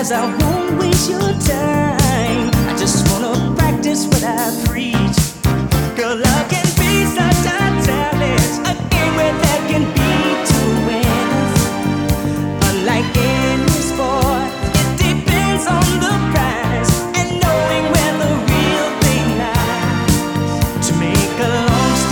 I won't waste your time. I just wanna practice what I